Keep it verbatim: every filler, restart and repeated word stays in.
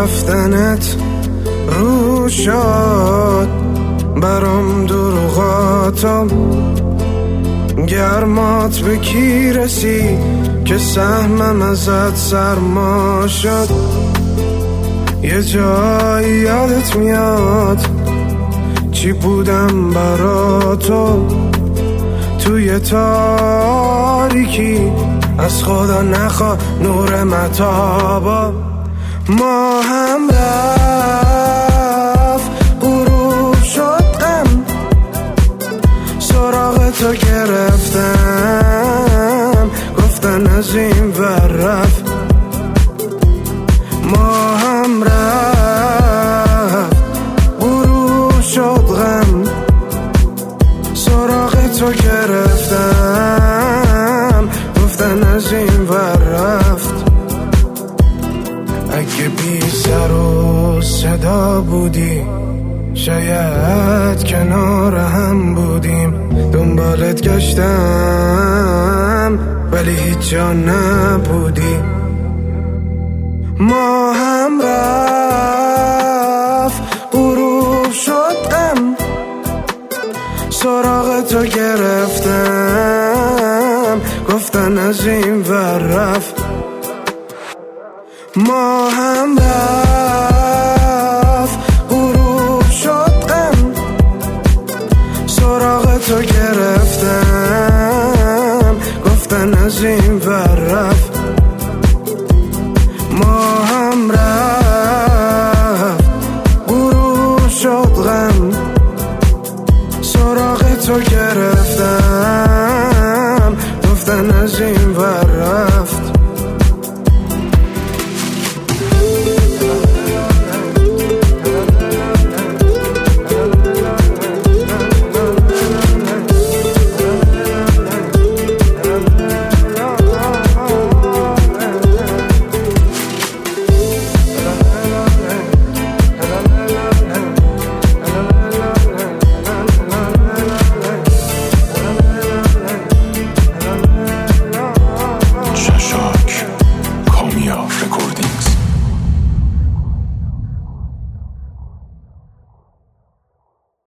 رفتنت رو شد برام دروغاتم، گرمات به کی رسی که سهمم ازت سرما شد. یه جایی یادت میاد چی بودم برا تو، توی تاریکی از خدا نخوا نور متابا. ما هم رفت غروب شد غم، سراغ تو گرفتم گفتن از این ور رفت. ما هم رفت غروب شد غم، سراغ تو گرفتم گفتن از این ور رفت. اگه بی سر و صدا بودی شاید کنار هم بودیم، دنبالت گشتم ولی هیچ جا نبودی. ما هم رفت غروب شد غم، سراغ تو گرفتم گفتن از این ور رفت. ما هم رفت غروب شد غم، سراغ تو گرفتم گفتن از این ور رفت. ما هم رفت غروب شد غم، سراغ تو گرفتم گفتن از این ور رفت.